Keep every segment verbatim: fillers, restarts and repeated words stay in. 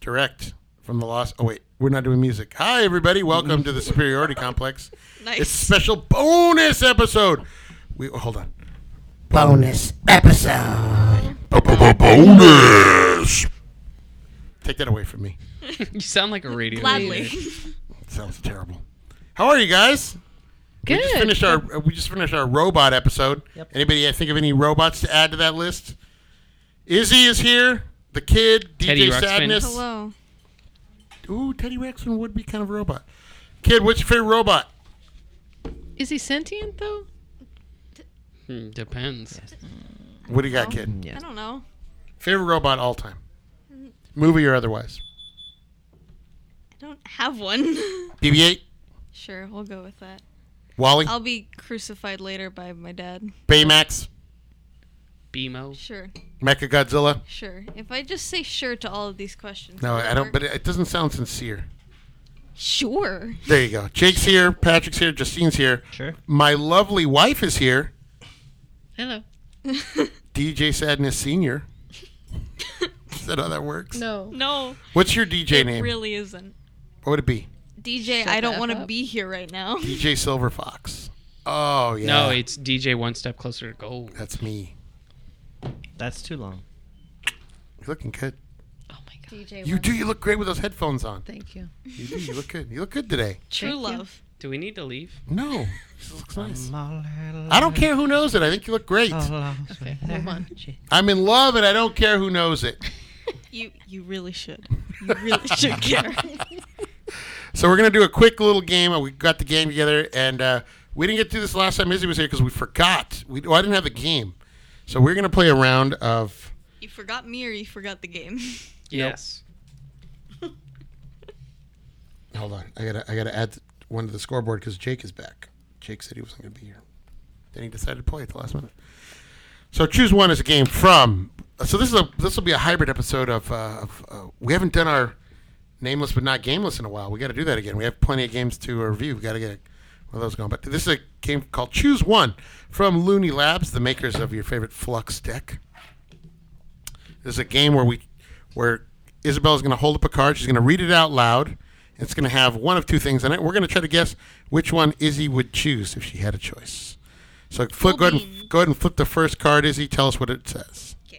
direct from the Lost. Oh, wait. We're not doing music. Hi, everybody. Welcome to the Superiority Complex. Nice. It's a special bonus episode. We oh, Hold on. Bonus episode. Bonus. Take that away from me. You sound like a radio. Gladly. Sounds terrible. How are you guys? Good. We just finished our uh, we just finished our robot episode. Yep. Anybody think of any robots to add to that list? Izzy is here. The kid, Teddy D J Ruxpin. Sadness. Hello. Ooh, Teddy Ruxpin would be kind of a robot. Kid, what's your favorite robot? Is he sentient though? Hmm, depends. What do you got, kid? Yeah. I don't know. Favorite robot all time? Movie or otherwise? I don't have one. B B eight? Sure, we'll go with that. Wally? I'll be crucified later by my dad. Baymax? BMO. Sure, Mechagodzilla? sure. If I just say sure to all of these questions. No, will I it don't, work? but it, it doesn't sound sincere. Sure. There you go. Jake's here, Patrick's here, Justine's here. Sure. My lovely wife is here, Hello. D J Sadness Senior Is that how that works? No. No. What's your D J it name? really isn't. What would it be? D J, Shut I the don't F want to up. be here right now. D J Silver Fox. Oh, yeah. No, it's D J One Step Closer to Gold. That's me. That's too long. You're looking good. Oh my god. D J, You do. You look great with those headphones on. Thank you. You do. You look good. You look good today. True Thank you. love. Do we need to leave? No. This looks nice. I I don't care who knows it. I think you look great. Okay, move on. I'm in love and I don't care who knows it. You you really should. You really should care. So we're going to do a quick little game. We got the game together, and uh, we didn't get to this last time Izzy was here because we forgot. We, well, I didn't have the game. So we're going to play a round of... You forgot me or you forgot the game? Yes. Hold on. I got to I gotta add one to the scoreboard because Jake is back. Jake said he wasn't going to be here. Then he decided to play at the last minute. So choose one as a game from... So this is a this will be a hybrid episode of... Uh, of uh, we haven't done our Nameless But Not Gameless in a while. We got to do that again. We have plenty of games to review. we got to get one of those going. But this is a game called Choose One from Looney Labs, the makers of your favorite Flux deck. This is a game where we, where Isabel's going to hold up a card. She's going to read it out loud. It's going to have one of two things in it. We're going to try to guess which one Izzy would choose if she had a choice. So flip, go, ahead and, go ahead and flip the first card, Izzy. Tell us what it says. Okay.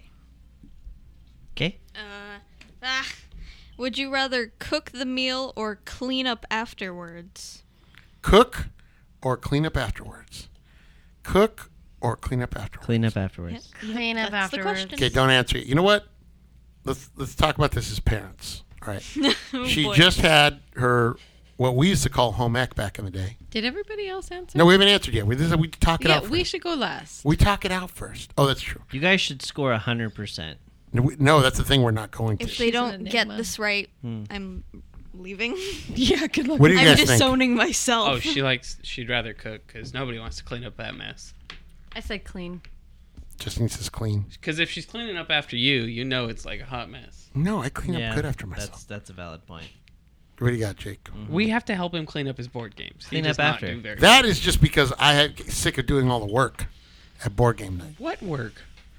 Okay. Uh, ah. Would you rather cook the meal or clean up afterwards? Cook or clean up afterwards? Cook or clean up afterwards? Clean up afterwards. Clean up That's the afterwards. question. Okay, don't answer it. You know what? Let's let's talk about this as parents. All right. Oh, She boy. just had her what we used to call home ec back in the day. Did everybody else answer? No, we haven't answered yet. We this is, we talk it Yeah, out. First. we should go last. We talk it out first. Oh, that's true. You guys should score one hundred percent. No, we, no, that's the thing. We're not going to. If they She's don't an get enigma. this right, Hmm. I'm leaving. Yeah, good luck. What do you I'm guys think? disowning myself. Oh, she likes. She'd rather cook because nobody wants to clean up that mess. I said clean. Just needs this clean. Because if she's cleaning up after you, you know it's like a hot mess. No, I clean Yeah, up good after myself. That's that's a valid point. What do you got, Jake? We have to help him clean up his board games. He Clean does up not after. do very That is just because I had sick of doing all the work at board game night. What work?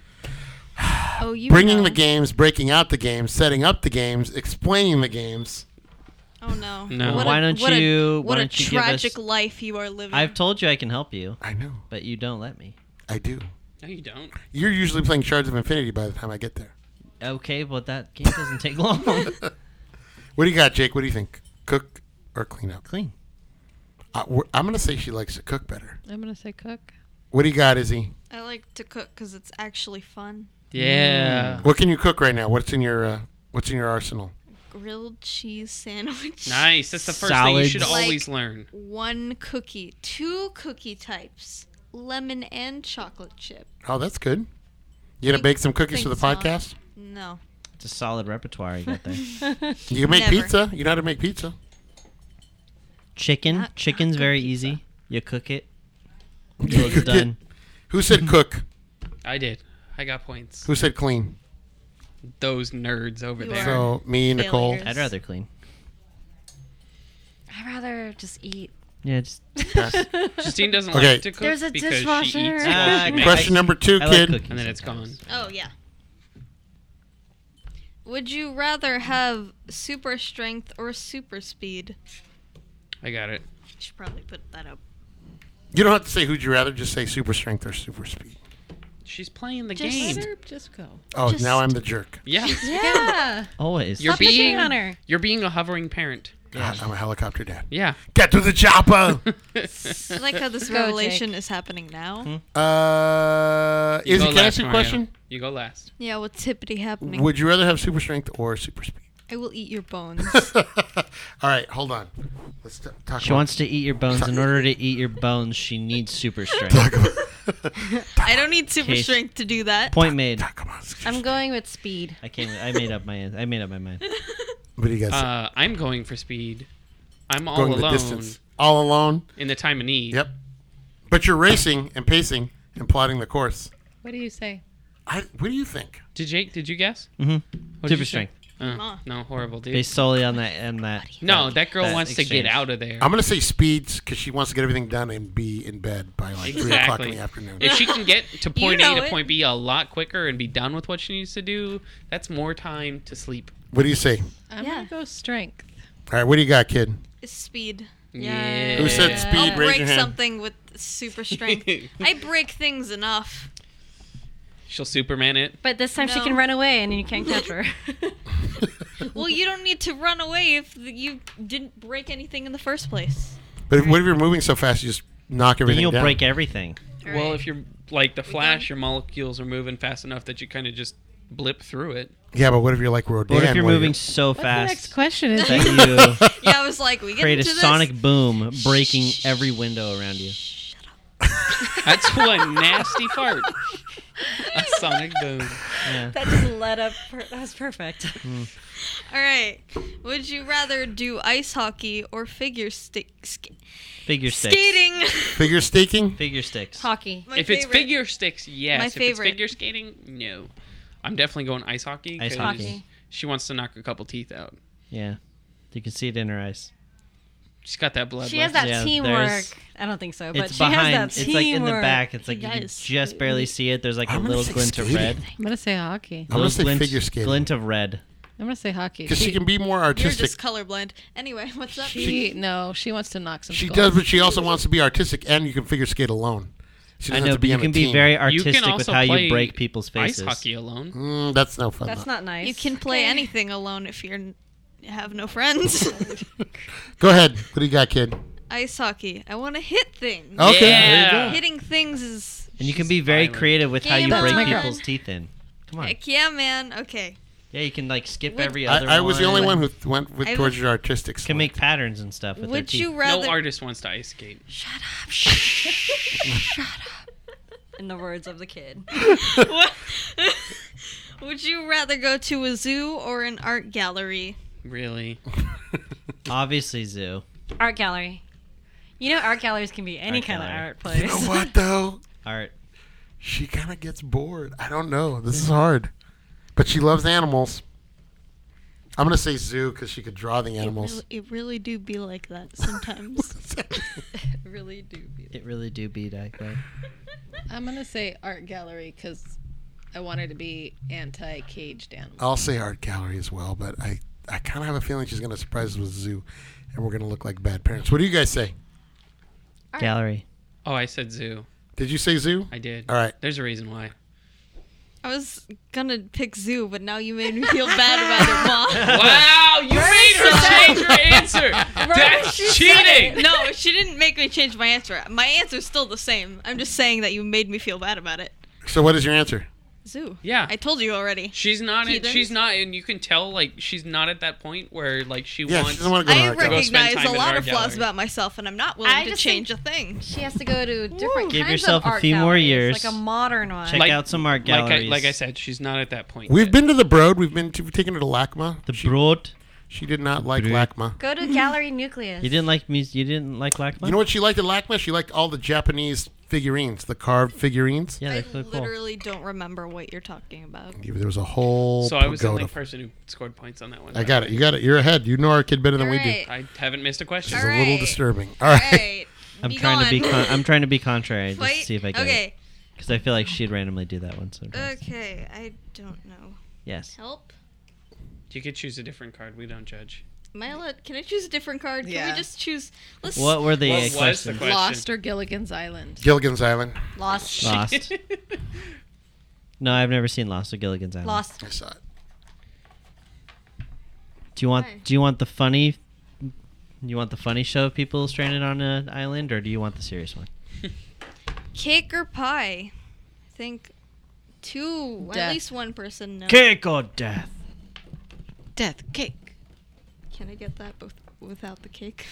oh, you Bringing know. the games, breaking out the games, setting up the games, explaining the games. Oh no. No. What Why a, don't what you- A, why what a don't you give us- tragic life you are living. I've told you I can help you, I know. but you don't let me. I do. No, you don't. You're usually playing Shards of Infinity by the time I get there. Okay, but that game doesn't take long. What do you got, Jake? What do you think? Cook or clean up? Clean. Uh, we're- I'm going to say she likes to cook better. I'm gonna say cook. What do you got, Izzy? I like to cook because it's actually fun. Yeah. What can you cook right now? What's in your uh, What's in your arsenal? Grilled cheese sandwich. Nice. That's the first thing you should Salads. always Like- learn. One cookie. Two cookie types. Lemon and chocolate chip. Oh, that's good. You gonna Think- bake some cookies for the think so. podcast? No. It's a solid repertoire you got there. You can make Never. pizza. You know how to make pizza. Chicken. Not- Chicken's not good very pizza. easy. You cook it. You It's cook it. done. Who said cook? I did. I got points. Who said clean? Those nerds over You there. are. So me, Nicole. Failures. I'd rather clean. I'd rather just eat. Yeah, just Pass. Justine doesn't Okay. like to cook There's a because she dishwasher. eats Ah, while she I- makes, Question number two, I like kid. cooking and then it's sometimes. gone. Oh, yeah. Would you rather have super strength or super speed? I got it. Should probably put that up. You don't have to say who'd you rather. Just say super strength or super speed. She's playing the Just- game. Let her just go. Oh, Just- now I'm the jerk. Yeah. Yeah. Always. You're Stop picking being on her. you're being a hovering parent. God, I'm a helicopter dad. Yeah. Get to the chopper. I like how this Go, revelation Jake. is happening now. uh, You Izzy, go can I last, ask you a Mario. question? You go last. Yeah, what's hippity happening? Would you rather have super strength or super speed? I will eat your bones. All right, hold on. Let's t- talk She about wants to eat your bones. In order to eat your bones, she needs super strength. talk about, I don't need super Case. strength to do that. Point made. talk about I'm going with speed. I came. I made up my. I made up my mind. What do you guys say? Uh, I'm going for speed. I'm all Going the alone distance. All alone? in the time of need. Yep. But you're racing and pacing and plotting the course. What do you say? I, what do you think? Did Jake? Did you guess? Mm-hmm. What'd Super you say? strength. Uh, Huh. no, horrible, dude. Based solely on that and that. No, that girl wants to exchange. get out of there. I'm going to say speeds because she wants to get everything done and be in bed by like three o'clock in Exactly. the afternoon. If she can get to point know A to it. point B a lot quicker and be done with what she needs to do, that's more time to sleep. What do you say? I'm Yeah. gonna go strength. All right, what do you got, kid? It's speed. Yeah. Who said Yeah. speed? I'll Raise break your hand. something with super strength. I break things enough. She'll Superman it. But this time she No. can run away and you can't catch her. Well, you don't need to run away if you didn't break anything in the first place. But if, what if you're moving so fast you just knock Then everything you'll down? break everything. All Well, right. if you're like the Flash, done? your molecules are moving fast enough that you kind of just blip through it. Yeah, but what if you're like Rodan? What if you're where moving so What's the next fast question? Is that you Yeah, I was like, we get create a into this. sonic boom, breaking every window around you? That's one nasty fart. A sonic boom. Yeah. that just led up. Per- that was perfect. All right. Would you rather do ice hockey or figure stick sk- Figure sticks. skating? Figure staking? Figure sticks. Hockey. My if it's favorite. figure sticks, yes. My if favorite. it's figure skating, no. I'm definitely going ice hockey. Ice 'cause hockey. She wants to knock a couple teeth out. Yeah. You can see it in her eyes. She's got that blood. She has left. that Yeah, teamwork. there's- I don't think so, but It's she behind. has that It's teamwork. like in the back. It's like you can Yes. just barely see it. There's like a I'm gonna little say glint of skating. red. I'm gonna say hockey. I'm gonna Little say glint, figure skating. glint of red. I'm gonna say hockey. Because she can be more You're artistic. just colorblind. Anyway, what's up? She no, she wants to knock some. She skulls. does, but she also wants to be artistic, and you can figure skate alone. She I doesn't know, have to but you on a can be team. very You artistic can with also how play you break people's ice faces. hockey alone. Mm, that's no fun. That's though. not nice. You can play Okay. anything alone if you're n- have no friends. Go ahead. What do you got, kid? Ice hockey. I want to hit things. Okay. Yeah. There you go. Hitting things is. And you can She's be very violent. creative with how Game you break on. people's teeth in. Come on. Heck yeah, man. Okay. Yeah, you can like skip Would- every other I, I was the only one one. who th- went with I towards was- your artistic. Can slant. make patterns and stuff with their Would teeth. you rather? No artist wants to ice skate. Shut up. Shut up. In the words of the kid. What? Would you rather go to a zoo or an art gallery? Really? Obviously, zoo. Art gallery. You know, art galleries can be any Art kind gallery. of art place. You know what though? Art. She kind of gets bored. I don't know. This is hard, but she loves animals. I'm gonna say zoo because she could draw the It animals. really, it really do be like that sometimes. really do. Be It really do be like that. I'm gonna say art gallery because I wanted to be anti-caged animals. I'll say art gallery as well, but I, I kind of have a feeling she's gonna surprise us with zoo, and we're gonna look like bad parents. What do you guys say? Art. Gallery. Oh, I said zoo. Did you say zoo? I did. All right. There's a reason why. I was gonna pick zoo, but now you made me feel bad about it, Mom. Wow, you made her change her answer. That's cheating. No, she didn't make me change my answer. My answer's still the same. I'm just saying that you made me feel bad about it. So what is your answer? Zoo. Yeah. I told you already. She's not. At, Heathens? she's not, and you can tell like she's not at that point where like she Yeah, wants. she doesn't want to go to I art gallery. go spend recognize time a in lot art of flaws gallery. about myself, and I'm not willing I to just change think- a thing. She has to go to different Give kinds yourself of a art few more galleries, years. like a modern one. Check Like- out some art Like I, galleries. like I said, she's not at that point. We've yet. been to the Broad. We've been to, we've taken her to LACMA. the she, Broad. she did not like Broad. LACMA. Go to Gallery Nucleus. You didn't like mus- You didn't like LACMA? You know what she liked at LACMA? She liked all the Japanese figurines, the carved figurines. Yeah, I they're really cool. literally don't remember what you're talking about. There was a whole So I was the pagoda. only person who scored points on that one. I got it. You got it. You're ahead. You know our kid better than we do. Alright. I haven't missed a question. It's All a little right. disturbing. All right. Alright. I'm Be trying to be. gone. Con- I'm trying to be contrary just to Fight. see if I get it. Okay. Because I feel like she'd randomly do that one sometimes. Okay. I don't know. Yes. Help. You could choose a different card. We don't judge. Am I allowed? Can I choose a different card? Can Yeah. we just choose? Let's. What were the What uh, was the questions? question? Lost or Gilligan's Island? Gilligan's Island. Lost. Lost. No, I've never seen Lost or Gilligan's Island. Lost. I saw it. Do you want Why? do you want the funny you want the funny show of people stranded on an island, or do you want the serious one? Cake or pie? I think two. Death. At least one person knows. Cake or death? Death cake. Can I get that both without the cake?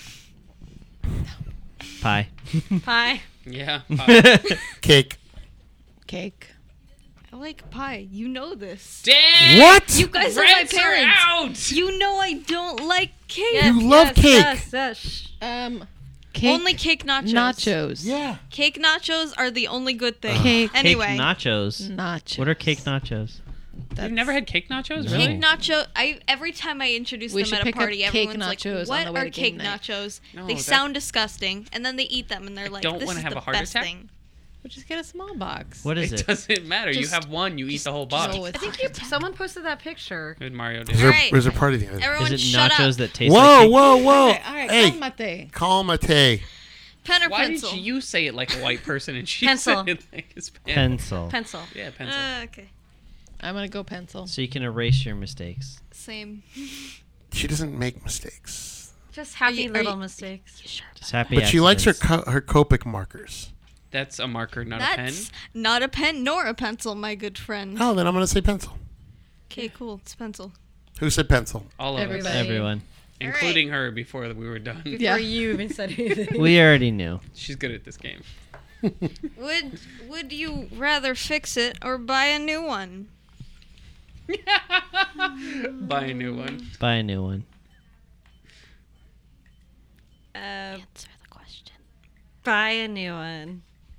Pie. Pie. Yeah. pie. Cake. Cake. I like pie. You know this. Dang! What? You guys are my Reds are parents. out! You know I don't like cake. You love cake. Yes, yes. Um, cake. Only cake nachos. nachos. Yeah. Cake nachos are the only good thing. Cake. Anyway, Cake nachos. Nachos. What are cake nachos? That's- You've never had cake nachos? No. Really? cake nacho. I every time I introduce We them should at a pick up party, cake everyone's like, nachos on "What the way are to game cake night." nachos? No, they that- sound disgusting." And then they eat them, and they're like, don't "This wanna is have the a heart best attack? thing." We'll just get a small box. What is It it? doesn't matter. you Just- have one. You eat the whole just box. go with- I think you, someone posted that picture. Good Mario Was did. there, Alright. was there party the other day? Everyone, Is it shut nachos up. that taste Whoa, like cake? whoa, whoa. All right, all right, Hey, calmate. calmate. Pen or Why pencil? did you say it like a white person and she Pencil. said it like a Spanish? Pencil. Pencil. Yeah, pencil. Uh, okay, I'm gonna go pencil. So you can erase your mistakes. same. She doesn't make mistakes. Just happy you- are little you- mistakes. Just happy But she likes her accidents. co- her Copic markers. That's a marker, not a pen. That's not a pen nor a pencil, my good friend. Oh, then I'm going to say pencil. Okay, cool. It's pencil. Who said pencil? All of Everybody. us, Everyone. including her, before we were done. Before Yeah. you even said anything. We already knew. She's good at this game. Would Would you rather fix it or buy a new one? Buy a new one. Buy a new one. Uh, Answer the question. buy a new one.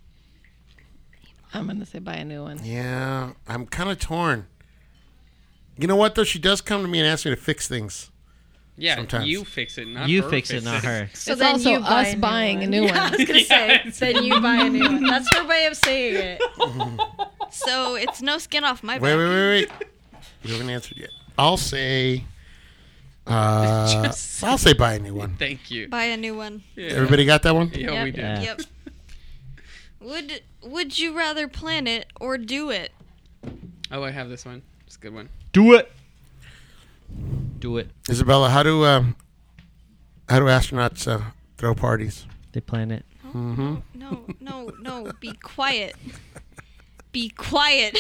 I'm gonna say buy a new one. Yeah, I'm kind of torn. You know what, though? She does come to me and ask me to fix things. Yeah, Sometimes. you fix it, not You her fix it, not her. So It's then also you buy us a new buying a one. new Yeah, I one. was gonna say, Yes. then you buy a new one. That's her way of saying it. So it's no skin off my back. Wait, wait, wait, wait. We haven't answered yet. I'll say. Uh, Just- I'll say buy a new one. Thank you. Buy a new one. Yeah. Everybody got that one? Yeah, Yep. we did. Yeah. Yep. Would Would you rather plan it or do it? Oh, I have this one. It's a good one. Do it. Do it. Isabella, how do um, how do astronauts uh, throw parties? They plan it. Mm-hmm. No, no, no. Be quiet. Be quiet.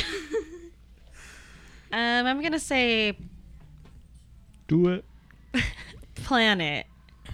Um, I'm gonna say Do it. planet.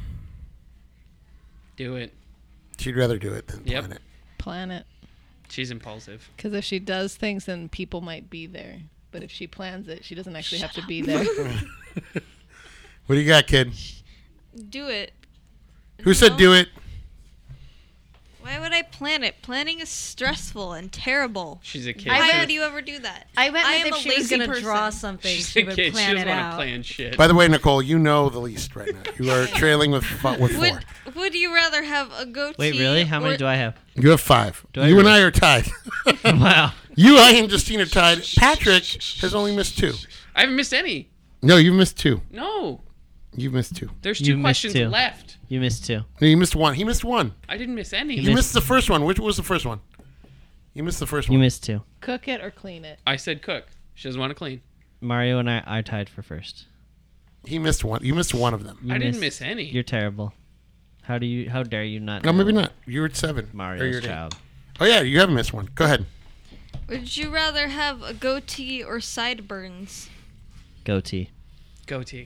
Do it. She'd rather do it than Yep. plan it. Planet. She's impulsive. Because if she does things, then people might be there. But if she plans it, she doesn't actually have to be there. What do you got, kid? Do it. Who said No. do it? Why would I plan it? Planning is stressful and terrible. She's a kid. I Why went- would you ever do that? I meant I with am if a she was lazy gonna person. draw something, She's she a would kid. She plan doesn't it want out. to plan shit. By the way, Nicole, you know the least right now. You are trailing with f- with four. Would Would you rather have a goatee? Wait, really? How many or- do I have? You have five. Do I you and really? I are tied. Wow. You, I, and Justine are tied. Patrick has only missed two. I haven't missed any. No, you missed two. No. You've missed two. There's You two missed questions two. left. You missed two. No, you missed one. He missed one. I didn't miss any. You missed- missed the first one. Which was the first one? You missed the first You one. missed two. Cook it or clean it. I said cook. She doesn't want to clean. Mario and I are tied for first. He missed one. You missed one of them. You I didn't missed- miss any. You're terrible. How do you? How dare you not? No, know maybe not. You were at seven. Or Mario's you're at eight. child. Oh yeah, you haven't missed one. Go ahead. Would you rather have a goatee or sideburns? Goatee. Goatee.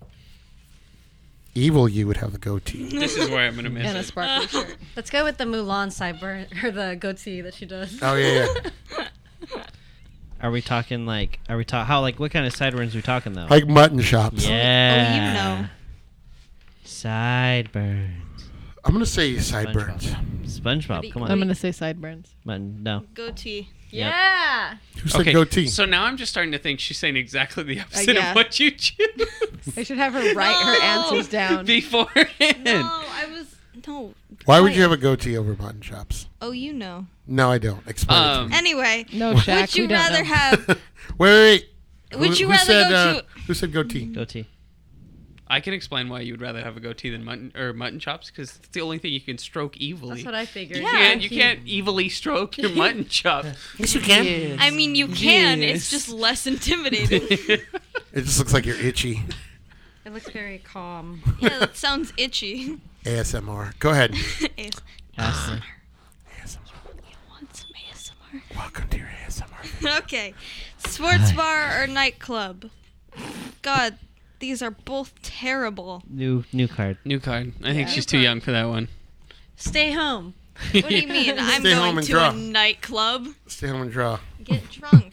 Evil, you would have the goatee. This is where I'm gonna miss And a it. sparkly shirt. Let's go with the Mulan sideburn or the goatee that she does. Oh yeah, yeah. Are we talking like? Are we talk? How like? What kind of sideburns are we talking though? Like mutton chops. Yeah. Oh, you know. Sideburns. I'm gonna say sideburns. SpongeBob. Come on. I'm gonna say sideburns. Mutton, no. Goatee. Yep. Yeah. Who said Okay, goatee? so now I'm just starting to think she's saying exactly the opposite yeah. of what you choose. I should have her write her No. answers down. beforehand. No, I was no. Why would you quiet. have a goatee over mutton chops? Oh, you know. No, I don't. Explain Um, it Anyway, No, Shaq. would you we don't rather know. have? to me. Wait, wait, wait. Would Who- you who rather said, go uh, to? Who said goatee? Goatee. I can explain why you would rather have a goatee than mutton or mutton chops because it's the only thing you can stroke evilly. That's what I figured. You Yeah. can't, you can't evilly stroke your mutton chop. Yes, you can. I mean, you can. Yes. It's just less intimidating. It just looks like you're itchy. It looks very calm. Yeah, that sounds itchy. A S M R. Go ahead. A Ashley. A S M R. Want some A S M Welcome to your A S M R. R? Okay. Sports bar or nightclub? God, these are both terrible. New new card. New card. I think Yeah. she's too young for that one. Stay home. What do you mean? I'm Stay home going and to draw. a nightclub. Stay home and draw. Get drunk.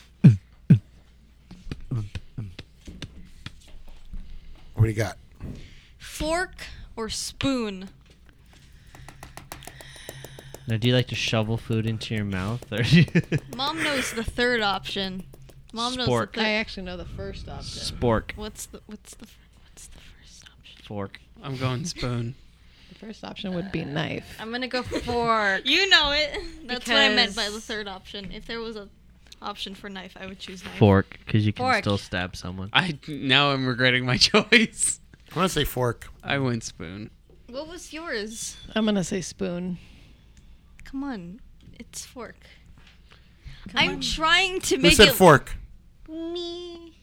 What do you got? Fork or spoon? Now, do you like to shovel food into your mouth, or do you Mom knows the third option. Mom knows the Spork. third. I actually know the first option. spork What's the what's the what's the first option? fork? I'm going spoon. The first option would be knife. I'm gonna go fork. You know it. That's what I meant by the Because- third option. If there was a option for knife, I would choose knife. Fork, because you can Fork. still stab someone. I now I'm regretting my choice. I want to say fork. I went spoon. What was yours? I'm gonna say spoon. Come on, it's fork. Come I'm on. trying to Who make said it fork? me.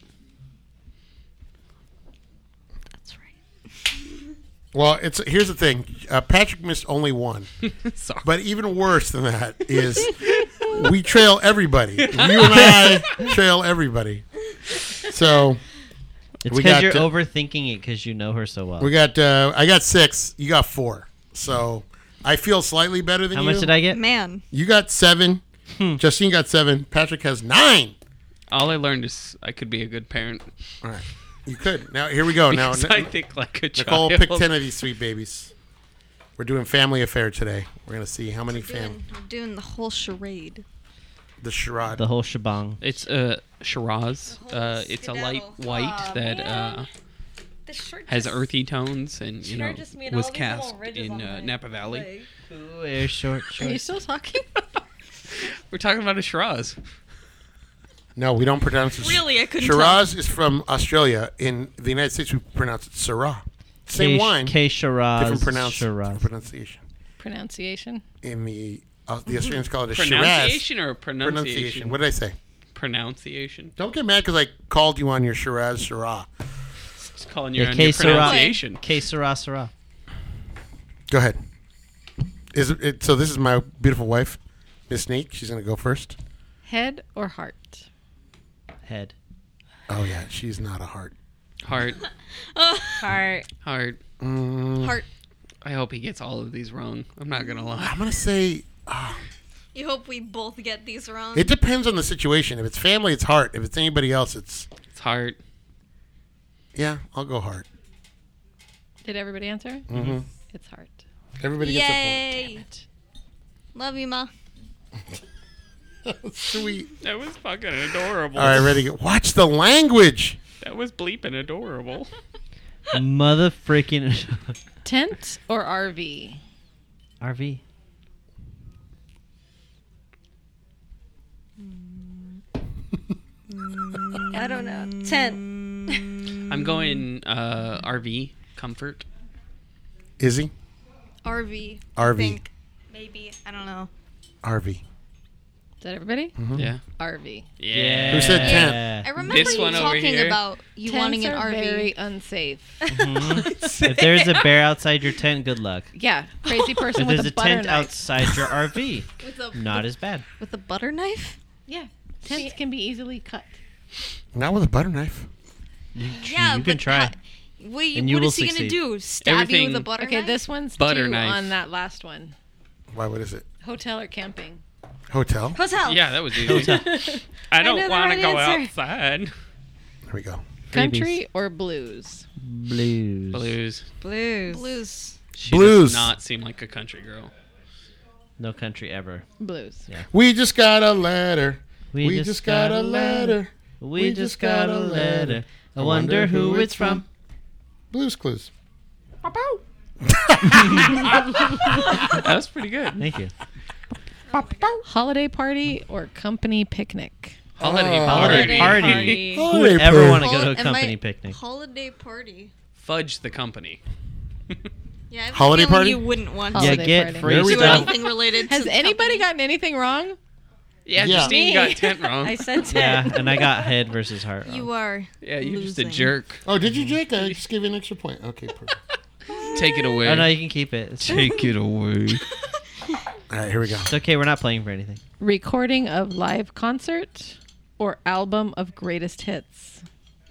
That's right. Well, it's here's the thing. Uh, Patrick missed only one, Sorry. but even worse than that is we trail everybody. You and I trail everybody. So It's we because got, you're uh, overthinking it because you know her so well. we got. Uh, I got six. You got four. So I feel slightly better than How you. much did I get? Man, You got seven. Hmm. Justine got seven. Patrick has nine. All I learned is I could be a good parent. All right. You could. Now here we go. Now Because I think like a Nicole, child. pick ten of these sweet babies. We're doing family affair today. We're gonna see how many fam doing, we're doing the whole charade. the charade. The whole shebang. It's uh, Shiraz. The whole Uh, it's a light skedaddle. white Aw, that uh, man. The shirt has just- earthy tones and you know Shirt just made was all these little cast ridges in on uh, my Napa Valley. leg. Ooh, air short, Are you short. still talking? We're talking about a Shiraz. No, we don't pronounce it. Really, I couldn't Shiraz is from Australia. In the United States, we pronounce it Syrah. Same K- wine, K Shiraz. different pronounce, Shiraz. pronunciation. Pronunciation. In the uh, the Australians call it a Shiraz. Pronunciation or pronunciation? Pronunciation. What did I say? Pronunciation. Don't get mad because I called you on your Shiraz Syrah. Just calling you Yeah, on K your Shiraz. pronunciation. K Shiraz, Shiraz. Go ahead. Is it, it so? This is my beautiful wife, Miss Sneak. She's gonna go first. Head or heart? Head. Oh yeah, she's not a heart. Heart. Heart. Heart. Mm, Heart. I hope he gets all of these wrong. I'm not gonna lie. I'm gonna say. Uh, You hope we both get these wrong. it depends on the situation. If it's family, it's heart. If it's anybody else, it's It's heart. yeah. I'll go heart. Did everybody answer? Mm-hmm. It's heart. Everybody gets Yay! Love you, ma. a point. Sweet. That was fucking adorable. All right, ready? to go. Watch the language. That was bleeping adorable. Mother freaking Tent or R V? R V. I don't know. Tent. I'm going uh, R V comfort. Izzy, R V. R V. I think. Maybe. I don't know. R V. Is that everybody? Yeah. R V. Yeah. Who said tent? I remember This you one over talking here. about you Tents wanting an are R V. very unsafe. If there's a bear outside your tent, good luck. Yeah, crazy person If with there's a a butter tent knife. outside your R V, With a not as bad. with a butter knife. Yeah, tents can be easily cut. Not with a butter knife. You, Yeah, you can but try. how- Wait, And you what will is he succeed. gonna do? Stab you with a Everything- butter Okay, knife? this one's Butter two knife. on that last one. Why? What is it? Hotel or camping? Hotel. Hotel. Yeah, that was easy. I know don't the want to right go answer. outside. There we go. Country or blues? Blues. Blues. Blues. Blues. She Blues. does not seem like a country girl. No country ever. Blues. Yeah. We just got a letter. We, We, just got a letter. We just got a letter. I wonder who it's from. Blues Clues. That was pretty good. Thank you. Holiday party or company picnic? Holiday Oh. party. Holiday party. Who Holiday would ever party. want to go Hol- to a am company I- picnic? Holiday party. Fudge the company. Yeah, I have a Holiday feeling party? you wouldn't want Yeah, to Holiday get party. free There we do go. stuff. anything related Has to the anybody company. gotten anything wrong? Yeah, Yeah. Justine Me. got tent wrong. I said ten. Yeah, and I got head versus heart wrong. You are. Yeah, you're just a losing. jerk. Oh, did you, Jake? I just gave you an extra point. Okay, perfect. Take it away. Oh no, you can keep it. It's, Take it away. All right, here we go. it's okay. We're not playing for anything. Recording of live concert or album of greatest hits?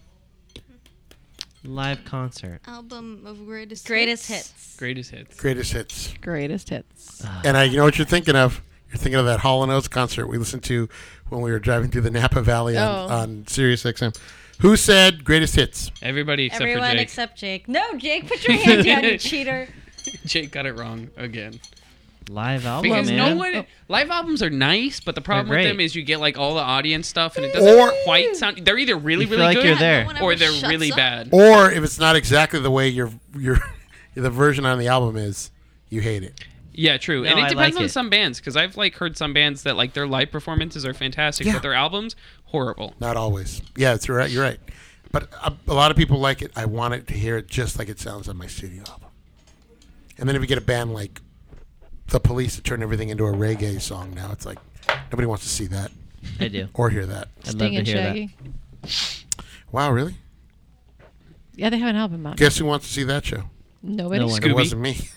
Live concert. Album of greatest Greatest hits. hits. Greatest hits. Greatest hits. Greatest hits. And I, you know what you're thinking of? You're thinking of that Hall and Oates concert we listened to when we were driving through the Napa Valley on, Oh. on Sirius X M. Who said greatest hits? Everybody except Everyone for Jake. except Jake. No, Jake, put your hand down, you cheater. Jake got it wrong again. Live album, Because man. no one live albums are nice, but the problem They're with great. them is you get like all the audience stuff, and it doesn't Or- quite sound. They're either really You feel really like good, you're there. No one or ever they're shuts really up. bad. Or if it's not exactly the way your your the version on the album is, you hate it. Yeah, true. No, and it I depends like on it. some bands because I've like heard some bands that like their live performances are fantastic, Yeah. but their albums horrible. Not always. Yeah, it's right. You're right. But a, a lot of people like it. I want it to hear it just like it sounds on my studio album. And then if you get a band like The Police that turn everything into a reggae song now, it's like nobody wants to see that I do. or hear that. I'd love Sting to and hear Shaggy. Wow, really? Yeah, they have an album out. Guess who wants to see that show? Nobody. No one. It Scooby. wasn't me.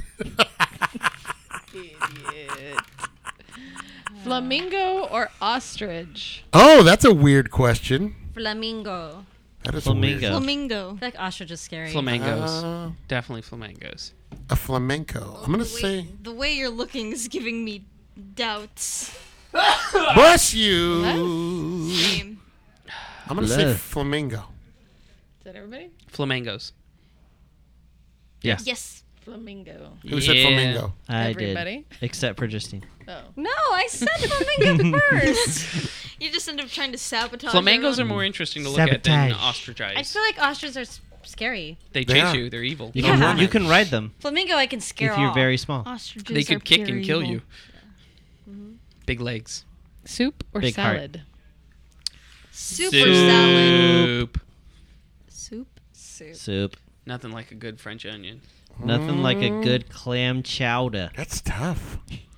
Flamingo or ostrich? Oh, that's a weird question. Flamingo. That is Flamingo. A, weird, Flamingo. I feel like ostrich is scary. Flamingos, Uh, definitely flamingos. a flamenco. I'm gonna The way- say. the way you're looking is giving me doubts. Bless you. Same. I'm gonna say Bless. flamingo. Is that everybody? Flamingos. Yes. Yes. Flamingo. Who said Yeah. flamingo? I Everybody? did. Except for Justine. Oh. No, I said flamingo first. You just end up trying to sabotage. Flamingos are everyone. more interesting to look at than Sabotage. ostrich eyes. I feel like ostriches are s- scary. They They chase are. you. They're evil. You Yeah. can you can ride them Flamingo, I can scare if you're off. very small. Ostriches They are could kick pure and kill evil. you. Big legs. Soup or Big heart. salad? Soup or salad? Soup. Soup. Soup. Soup. Nothing like a good French onion. Nothing like a good clam chowder. That's tough.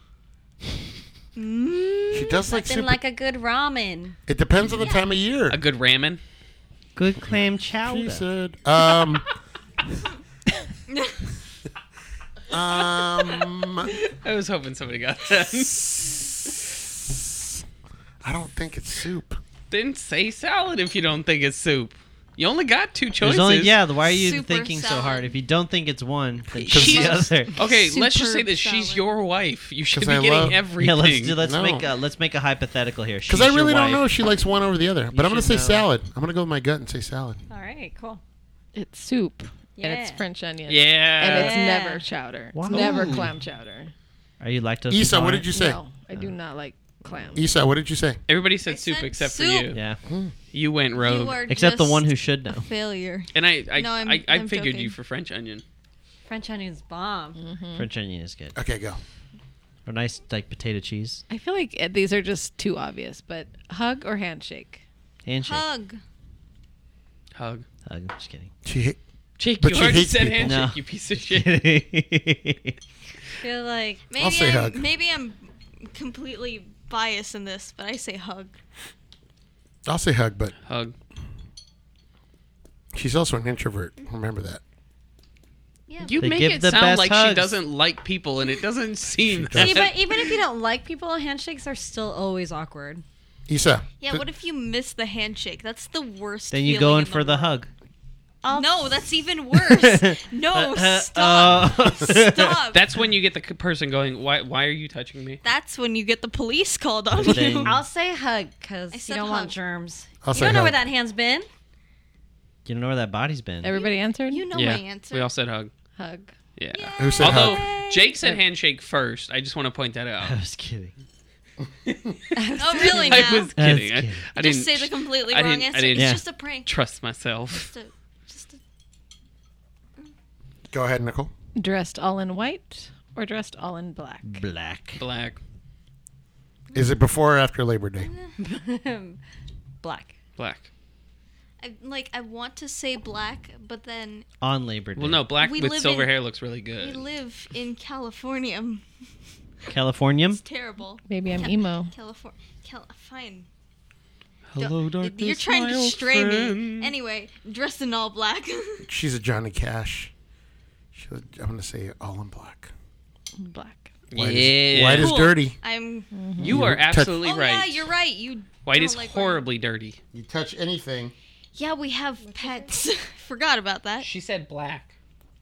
Mm. She does like Nothing soup. like a good ramen. It depends on the time of year. A good ramen. Good clam She chowder. said. Um. um. I was hoping somebody got that. I don't think it's soup. Then say salad if you don't think it's soup. You only got two choices. There's only yeah. Why are you Soup or thinking so salad? hard? If you don't think it's one, then She's- choose the other. Okay, let's just say Superb that she's salad. your wife. You should 'Cause be I getting love- everything. Yeah, let's do. Let's No. make a let's make a hypothetical here. Because She's I your really don't wife. know if she likes one over the other. But I'm going to say should know. salad. I'm going to go with my gut and say salad. All right, cool. It's soup. And it's Yeah. French onion. Yeah. And it's Yeah. never chowder. Wow. It's never Ooh. clam chowder. Are you lactose Isa, what intolerant? did you say? No, I do not like clam. Isa, what did you say? Everybody said I soup said except for soup. you. Yeah. You went rogue. You are Except the just one who should a know. failure. and I I, No, I'm- I, I I'm figured joking. you for French onion. French onion's bomb. Mm-hmm. French onion is good. Okay, go. Or nice like potato cheese. I feel like uh, these are just too obvious, but hug or handshake? Handshake. Hug. Hug. Hug. Just kidding. She hit. Jake, But you she already hates said people. handshake, No. you piece of shit. Kidding. feel like Maybe I'll say I'm, hug. Maybe I'm completely biased in this, but I say hug. I'll say hug, but Hug. she's also an introvert. Remember that. Yeah. You They make give it the sound best like she hugs. doesn't like people, and it doesn't seem does. that. even even if you don't like people, handshakes are still always awkward. Isa. Yeah, th- what if you miss the handshake? That's the worst. Then you feeling go in the for the world. hug. I'll- No, that's even worse. No, Uh, stop. uh, Stop. That's when you get the c- person going, "Why? Why are you touching me?" That's when you get the police called on Then- you. I'll say hug because I you said don't hug. want germs. I'll You say don't know hug. where that hand's been. You don't know where that body's been. Everybody answered? You know yeah, my answer. we all said hug. Hug. Yeah. Who said Although hug? Jake said handshake first, I just want to point that out. I was kidding. Oh, really? Now? I was I was kidding. I, kidding. I just didn't say the completely I wrong didn't- I answer. didn't- It's Yeah. just a prank. trust myself. Just a, just a, Go ahead, Nicole. Dressed all in white or dressed all in black? Black. Black. Is it before or after Labor Day? Black. Black. I, like I want to say black, but then On Labor Day. Well, no, black We with live silver in- hair looks really we good. live in California. Californium. It's terrible. Maybe I'm Ca- emo. California. Cal- fine. Hello, Don't- darkness, You're trying my to old stray friend. me. Anyway, dressed in all black. She's a Johnny Cash. She, I'm going to say all in black. Black. White Yeah. Is, white is Cool. dirty. I'm. You are Touch- absolutely Oh right. yeah, you're right. You. White don't is like horribly dirty. You touch anything. Yeah, we have pets. Forgot about that. She said black.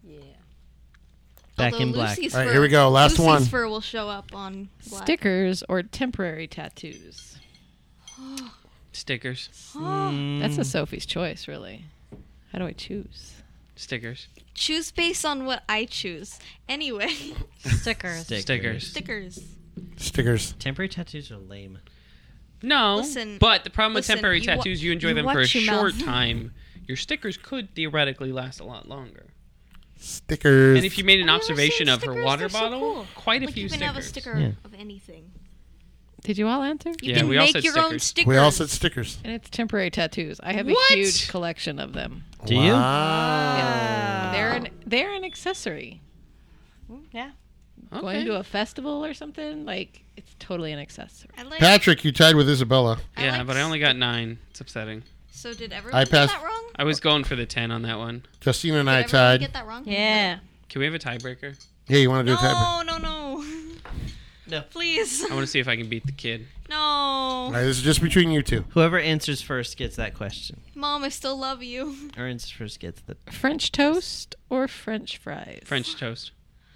Back Although in black. Lucy's All right, fur, here we go. Last Lucy's one. fur will show up on black. Stickers or temporary tattoos. Stickers. That's a Sophie's choice, really. How do I choose? Stickers. Choose based on what I choose. Anyway, Stickers. Stickers. Stickers. stickers. Stickers. Temporary tattoos are lame. No, Listen, but the problem with listen, temporary you wa- tattoos, you enjoy you them for a watch your short mouth. time. Your stickers could theoretically last a lot longer. Stickers. And if you made an Have you ever observation seen of her stickers? water They're so bottle, cool. quite a Like few you can stickers. have a sticker Yeah. of anything. Did you all answer? You Yeah, can we all make said your own stickers. stickers. we all said stickers. And it's temporary tattoos. I have What? a huge collection of them. Do you? Wow. They're an they're an accessory. Yeah. Going Okay. to a festival or something, like it's totally an accessory. I like. Patrick, you tied with Isabella. I Yeah, like but I only got nine. It's upsetting. So did I everyone get passed- that wrong? I was going for the ten on that one. Justine and Did I everyone tied. get that wrong? Yeah. Can we have a tiebreaker? Yeah, you want to do a tiebreaker? No, no, no. No. Please. I want to see if I can beat the kid. No. All right, this is just between you two. Whoever answers first gets that question. Mom, I still love you. Or answers first gets the. French toast or French fries? French toast.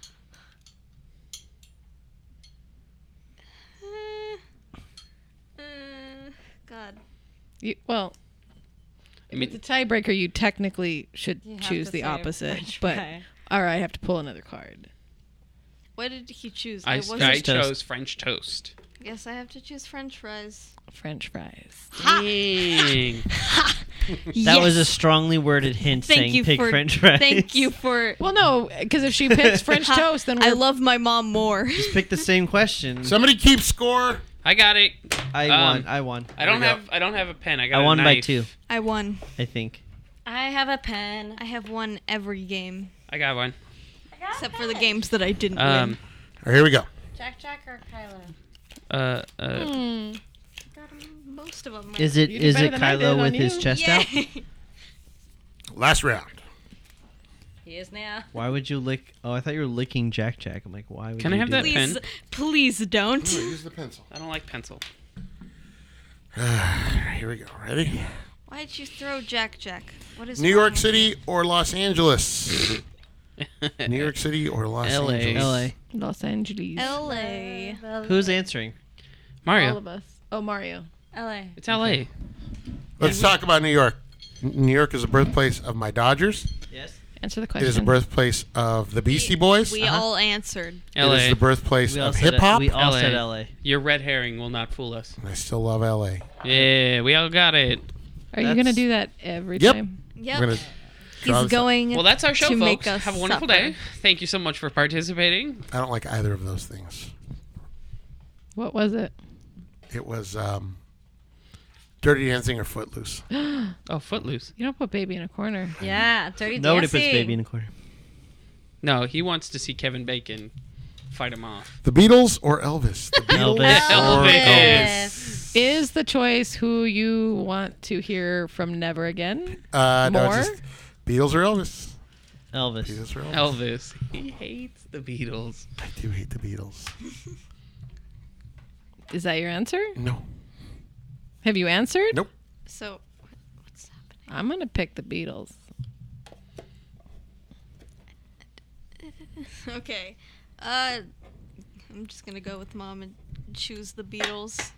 Uh, uh, God. You, well, I if mean, it's a tiebreaker, you technically should You have choose to the say opposite. French But fry. all right, I have to pull another card. What did he choose? I, wasn't. I French toast. chose French toast. Guess I have to choose French fries. French fries. Dang. That was a strongly worded hint Thank saying you pick for. French fries. Thank you for. Well, no, because if she picks French toast, then I we're love my mom more. Just pick the same question. Somebody keep score. I got it. I um, won. I won. I don't we go. have. I don't have a pen. I got. I a won by knife. two. I won. I think. I have a pen. I have won every game I got one. except for the games that I didn't Um. win. All right, here we go. Jack Jack or Kylo? Uh. uh Hmm. Got 'em- most of them. Is it You did is better it than I did Kylo on with his you. chest out? Last round. He is now. Why would you lick? Oh, I thought you were licking Jack Jack. I'm like, why would Can I you have do that Please, pen? please don't. No, use the pencil. I don't like pencil. Here we go. Ready? Why did you throw Jack Jack? What is New wrong York with City you? or Los Angeles? New York City or Los L A. Angeles? L A. Los Angeles. L A. Who's answering? Mario. All of us. Oh, Mario. L A. It's L A. Let's talk about New York. N- New York is the birthplace of my Dodgers. Yes. Answer the It question. is the birthplace of the Beastie Boys. We Uh-huh. all answered. L It is A. the birthplace We all of said hip hop. We all L A. said L A. Your red herring will not fool us. I still love L A. Yeah, we all got it. Are you That's- gonna do that every Yep. time? Yep. We're gonna draw He's this going. Well, that's our show, to folks. make us Have a wonderful suffer. day. Thank you so much for participating. up. I don't like either of those things. What was it? It was um, Dirty Dancing or Footloose. Oh, Footloose. You don't put baby in a corner. Yeah, Dirty Nobody Dancing. puts baby in a corner. No, he wants to see Kevin Bacon fight him off. The Beatles or Elvis? The Beatles Elvis. or Elvis. Is the choice who you want to hear from Never Again? Uh, no, More? it's just Beatles or Elvis. Elvis. Beatles or Elvis. Elvis. He hates the Beatles. I do hate the Beatles. Is that your answer? No. Have you answered? Nope. So, what's happening? I'm gonna pick the Beatles. Okay. Uh, I'm just gonna go with mom and choose the Beatles.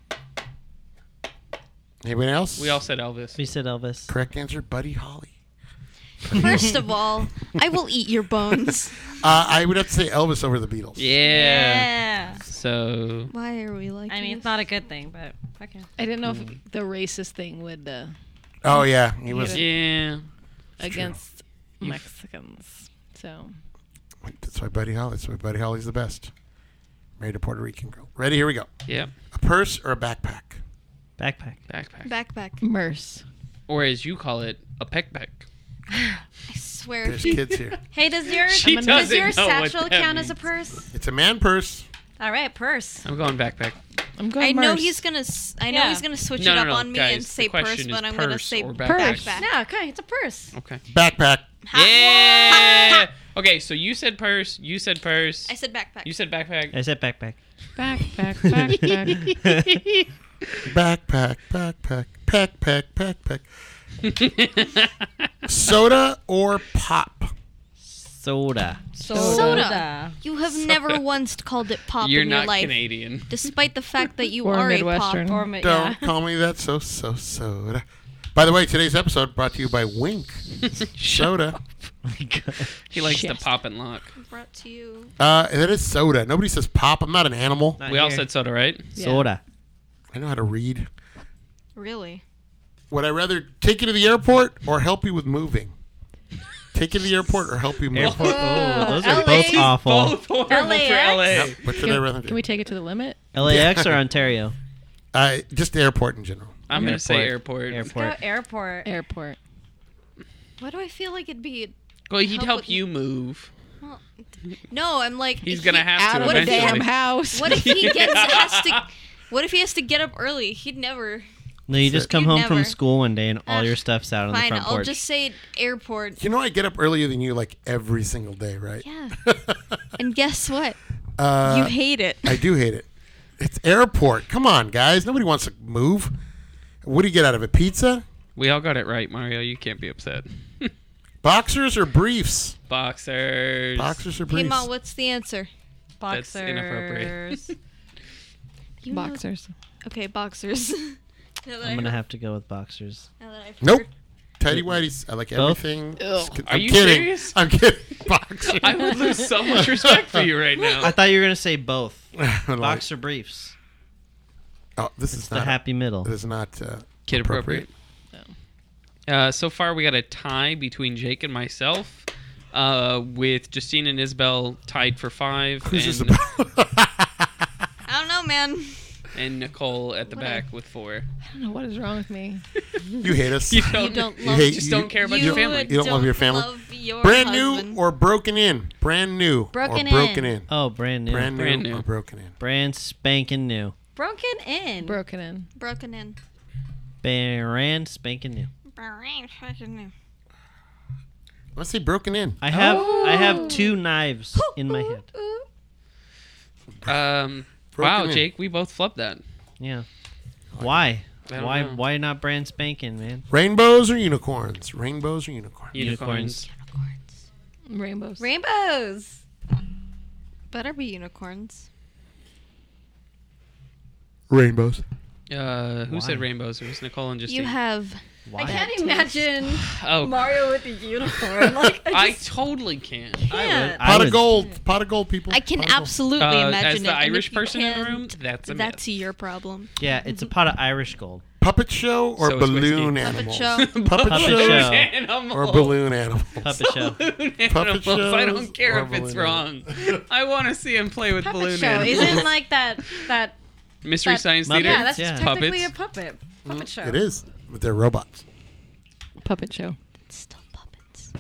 Anybody else? We all said Elvis. We said Elvis. Correct answer, Buddy Holly. First of all, I will eat your bones. Uh, I would have to say Elvis over the Beatles. Yeah. Yeah. So, Why are we like? I mean, it's not a good thing, but okay. I didn't know if the racist thing would uh, Oh yeah, he was. yeah. against Mexicans. So That's why Buddy Holly. That's why Buddy Holly's the best. Married a Puerto Rican girl. Ready? Here we go. Yeah. A purse or a backpack? Backpack. Backpack. Backpack. Merce. Or as you call it, a peckback. I swear. There's kids here. Hey, does your She does doesn't your know what satchel that count as a means. purse? It's a man purse. All right, purse. I'm going backpack. I'm going I know Merce. he's gonna. s- I know Yeah. he's gonna switch No, it no, up no, on me guys, and the say purse, question but is I'm gonna purse say or backpack. backpack? Yeah, okay, it's a purse. Okay. Backpack. Yeah. Okay, so you said purse. You said purse. I said backpack. You said backpack. I said backpack. Backpack, backpack. Backpack. Backpack. Backpack. Backpack. Soda or pop? Soda. Soda. You have never once called it pop You're in your not life, Canadian. despite the fact that you Or are a Midwestern. pop. Or ma- Don't yeah. call me that. So so soda. By the way, today's episode brought to you by Wink Soda. Oh my God. He likes Shit. to pop and lock. Brought to you. Uh, that is soda. Nobody says pop. I'm not an animal. Not We all here. said soda, right? Soda. I know how to read. Really? Would I rather take you to the airport or help you with moving? Take you to the airport or help you move? Airport. Oh, those are L A. both awful. Both horrible L A X? for L A. Yep. What should I rather Can do? we take it to the limit? L A X or Ontario? Uh, just the airport in general. I'm going to say Airport. airport. Airport. Go airport. Airport. Why do I feel like it'd be? Well, he'd Help help with- you move. Well, no, I'm like. He's he- going to have Out to of the eventually. damn house. What if he gets has to? What if he has to get up early? He'd never. No, you just come You'd home from never. school one day and all Ugh, your stuff's out on the Fine, front I'll porch. just say airport. You know I get up earlier than you like every single day, right? Yeah. And guess what? uh, You hate it. I do hate it. It's airport. Come on, guys. Nobody wants to move. What do you get out of it? Pizza? We all got it right, Mario. You can't be upset. Boxers or briefs? Boxers. Boxers or Hey, briefs? Ma, what's the answer? That's inappropriate. Boxers. You know- Boxers. Okay, boxers. Now that I I'm gonna heard- have to go with boxers. now that I've Nope. heard- Tidy whities. I like Both? everything. Ugh. Just kid- Are I'm you kidding. serious? I'm kidding. Boxers. I would lose so much respect for you right now. I thought you were gonna say both. I'm like, Boxer briefs. oh, this It's is the not. happy middle. This is not uh, Kid appropriate. Uh, so far, we got a tie between Jake and myself, uh, with Justine and Isabel tied for five, Who's this and, about? I don't know, man. and Nicole at the What a- back with four. I don't know what is wrong with me. You hate us. You You don't, don't You love. hate- just you- don't care about you your family. You don't love your family? love your Brand husband. new or broken in? Brand new Broken or broken in. in? Oh, brand new. Brand new, Brand new. or broken in? Brand spanking new. Broken in. Broken in. broken in. Brand spanking new. Fucking new. Let's say broken in. I have I Oh. have two knives in my head. Um, Broken wow, in. Jake, we both flubbed that. Yeah. Why? I don't Why know. why not brand spanking, man? Rainbows or unicorns? Rainbows or unicorns? Unicorns. Rainbows. Rainbows. Better be unicorns. Rainbows. Uh, who Why? said rainbows? It was Nicole and Justine. You have. Why? I can't taste. imagine Oh, Mario with the unicorn. Like I, I just totally can. can't. I Pot would- of gold. Pot of gold, people. I can Pot of gold. absolutely Uh, imagine as the it. and Irish if you person in the can't, room, that's a that's myth. your problem. Yeah, it's a pot of Irish gold. Puppet show or So is balloon whiskey. animals? show. Puppet, Puppet show, show. Animals. or balloon animals? Puppet show. Balloon Puppet animals. I shows don't care or if it's balloon wrong. I want to see him play with Puppet balloon show. animals. Isn't like that that Mystery that- Science Muppets, Theater? yeah, that's Yeah. technically Puppets. a puppet. Puppet show. It is, but they're robots. Puppet show. It's still puppets.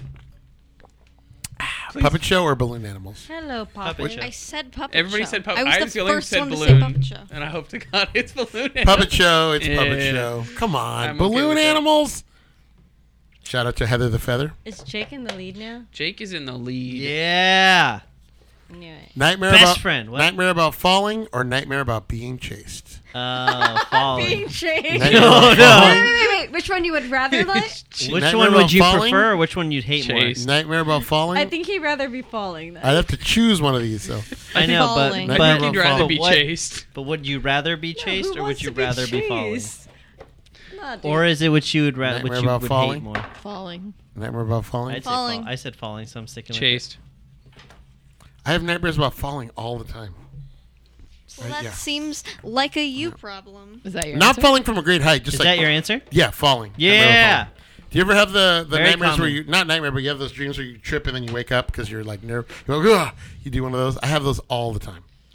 Puppet show or balloon animals? Hello, Puppet puppet. show. I said puppet Everybody show. said puppet. I was I the was the only one who first said one to say balloon. puppet show. And I hope to God it's balloon animals. Puppet show. It's puppet Yeah. show. Come on, I'm okay balloon with that. animals. Shout out to Heather the Feather. Is Jake in the lead now? Jake is in the lead. Yeah. Knew it. Nightmare Best about friend, what? Nightmare about falling or nightmare about being chased. Oh, falling. Being changed. Nightmare No, about no. falling. Wait, wait, wait, wait. Which one you would rather like? Which Nightmare one about would you falling? prefer or which one you'd hate Chase. Nightmare about falling. I think he'd rather be falling. Then. I'd have to choose one of these. So more? I know, but, Falling. but, Nightmare You'd about rather falling. be but what- chased. But would you rather be Yeah, chased who or would wants you to be rather be falling? chased? Nah, dude. Or is it what you would rather Nightmare what you about would falling? hate more? Falling. Nightmare about falling. I'd say Falling. fall. I said falling, so I'm sticking Chased. I have nightmares about falling all the time. Well, that Yeah. seems like a you problem. Is that your Not answer? falling from a great height. with Just it. Is like that your answer? yeah, falling. Nightmare about Yeah. falling. Do you ever have the, the Very nightmares where common. you not nightmare, but you have those dreams where you trip and then you wake up because you're like nerve. You go, ugh, you do one of those. I have those all the time.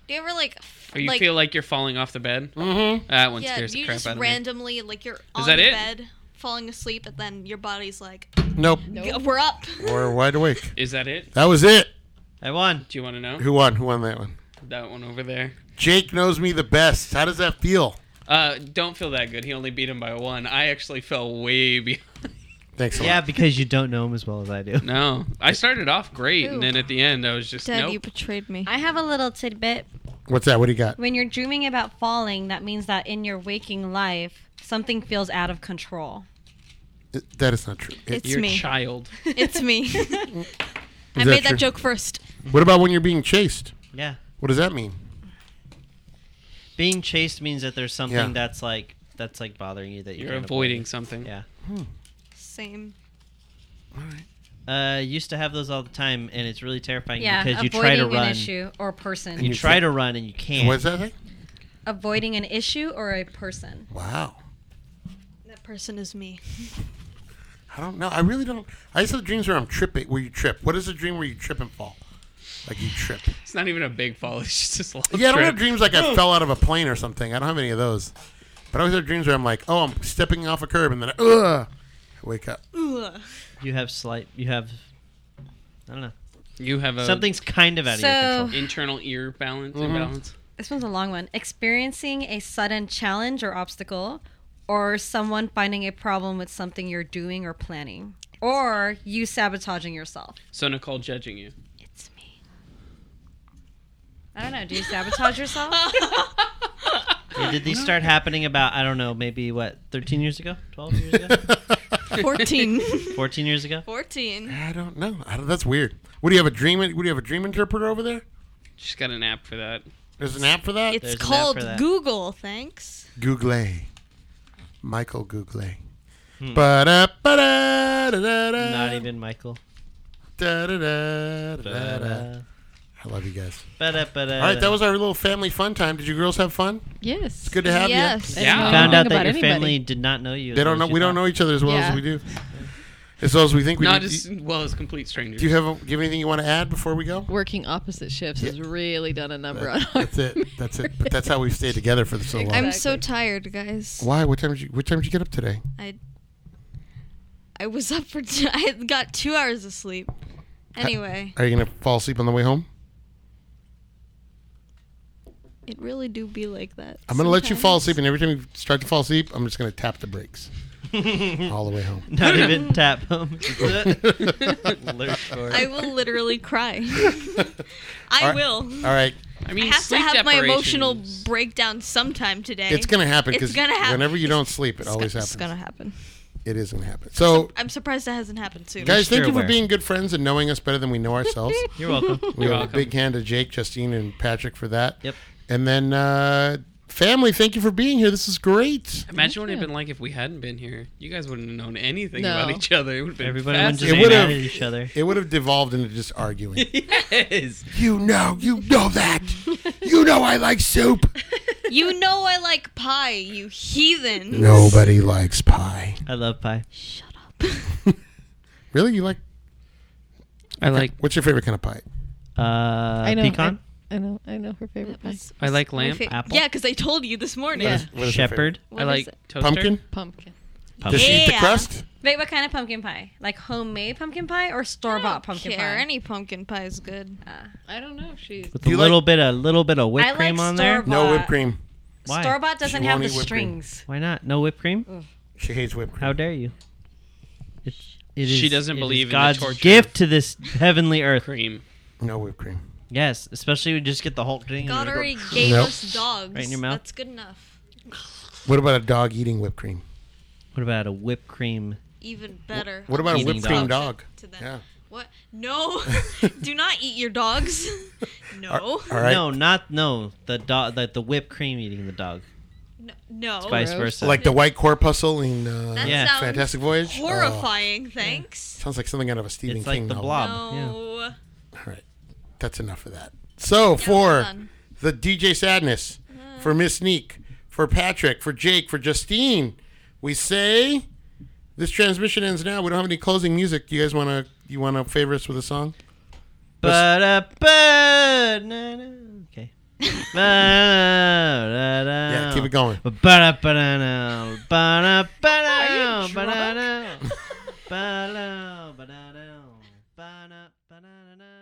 Do you ever like, f- Or you like feel like you're falling off the bed? Mm-hmm. That one yeah, scares do the you crap just out of randomly like you're on that the it? bed falling asleep and then your body's like, Nope. Nope. we're up. We're wide awake. me. Is that it? That was it. I won. Do you want to know? Who won? Who won that one? That one over there. Jake knows me the best. How does that feel? Uh, don't feel that good. He only beat him by one. I actually fell way behind. Thanks a Yeah, lot. because you don't know him as well as I do. No, I started off great, Ooh. and then at the end, I was just Dad, nope. you betrayed me. I have a little tidbit. What's that? What do you got? When you're dreaming about falling, that means that in your waking life, something feels out of control. It- That is not true. It- It's You're me. a child. It's me. I that made true? that joke first. what about when you're being chased? Yeah. What does that mean? Being chased means that there's something Yeah. that's like that's like bothering you that you're, You're trying to avoiding avoid. something. Yeah. Same. Uh, used to have those all the time, and it's really terrifying Yeah, because you avoiding try to an run. issue or person. You you try try- to run and you can't. What's that thing? Avoiding an issue or a person. Wow. That person is me. I don't know. I really don't. I used to have dreams where I'm tripping, where you trip. What is a dream where you trip and fall? Like you trip. It's not even a big fall. It's just a little Yeah, I don't trip. have dreams like I fell out of a plane or something. I don't have any of those. But I always have dreams where I'm like, oh, I'm stepping off a curb, and then I, ugh, I wake up. Ugh. You have slight. You have. I don't know. You have a Something's kind of out of your So- control. internal ear balance Mhm. imbalance. This one's a long one. Experiencing a sudden challenge or obstacle, or someone finding a problem with something you're doing or planning, or you sabotaging yourself. So Nicole judging you. It's me. I don't know. Do you sabotage yourself? Yeah, did these start happening about I don't know maybe what thirteen years ago, twelve years ago, fourteen. fourteen years ago? fourteen. I don't know. I don't, that's weird. What do you have a dream? What do you have a dream interpreter over there? She's got an app for that. There's an app for that. It's There's an app called for that. Google, thanks. Google. Michael Google. Hmm. Ba-da, ba-da, da-da-da. Not even Michael. Da-da-da, da-da-da. Ba-da, I love you guys. ba-da, ba-da, All right, that was our little family fun time. Did you girls have fun? Yes. It's good to have Yes. I Yeah. didn't know Found out anything that about your anybody. family did not know you. you. They as don't know. well as We you don't thought. know each other as well Yeah. as we do. As well as we think we Not do. as well as complete strangers. Do you have, a, do you have anything you want to add before we go? Working opposite shifts has really done a number That- on our that's it. That's it. But that's how we've stayed together for so long. I'm Exactly. so tired, guys. Why? What time did you? What time did you get up today? I I was up for t- I had got two hours of sleep. Anyway, Are you gonna fall asleep on the way home? it really do be like that. I'm gonna let you fall sometimes. asleep, and every time you start to fall asleep, I'm just gonna tap the brakes all the way home. Not even tap him. Lurch forward. I will literally cry. I All right. will. All right, I mean, I have to sleep have my emotional deprivations- breakdown sometime today. it's gonna happen It's because gonna happen. whenever you don't sleep, it It's always go- happens. It's gonna happen. It is gonna happen. So, I'm surprised that hasn't happened soon. guys, thank You're you for aware. being good friends and knowing us better than we know ourselves. You're welcome. We You're have welcome. a big hand to Jake, Justine, and Patrick for that. Yep. And then uh, family, thank you for being here. This is great. Imagine what it'd Yeah. been like if we hadn't been here. You guys wouldn't have known anything No. about each other. It would have been Everybody went just It be would've- mad at each other. It would have devolved into just arguing. Yes. You know, you know that. You know I like soup. You know I like pie, you heathen. Nobody likes pie. I love pie. Shut up. Really? You like? I like What's your favorite kind of pie? Uh, I know. pecan, I, I know. I know her favorite pie. What's- I like my lamp. fa- apple. Yeah, because I told you this morning. Yeah. What is your shepherd, What I is like it? toaster. Pumpkin? Pumpkin. Does she eat the Yeah. crust? Wait, what kind of pumpkin pie? Like homemade pumpkin pie or store I bought don't pumpkin care. pie? Any pumpkin pie is good. Uh, I don't know if she's. with Do a you little like- bit, a little bit of whipped I like cream on there. store-bought. No Uh, whipped cream. Why? Store bought doesn't She have won't the eat whipped cream. strings. Why not? No whipped cream? She hates whipped cream. How dare you? It's, it She is- doesn't it believe is in the God's torture gift to this heavenly earth. Cream. No whipped cream. Yes, especially when you just get the whole thing. God and it'll already go- gave Nope. us dogs. Right in your mouth? That's good enough. What about a dog eating whipped cream? What about a whipped cream? Even better. What about a Eating whipped cream dog. dog? To them. Yeah. What? No. Do not eat your dogs. No. All right. No, not no. The dog, the, the whipped cream eating the dog. No. no. Vice Gross. versa. Like the white corpuscle in uh, That Yeah. sounds Fantastic Voyage? Oh, horrifying. Thanks. sounds like something out of a Stephen It's King like the novel. blob. Yeah. No. All right. That's enough of that. So Yeah, for we're done. the D J Sadness, for Miss Neek, for Patrick, for Jake, for Justine, we say this transmission ends now. We don't have any closing music. Do you guys want to you want to favor us with a song? Ba-da-ba, na-na. Okay. Yeah, keep it going. Ba-da, ba-da-da, ba-da, ba-da, Are you ba-da-da, ba-da, ba-da-da, ba-da, ba-da-da.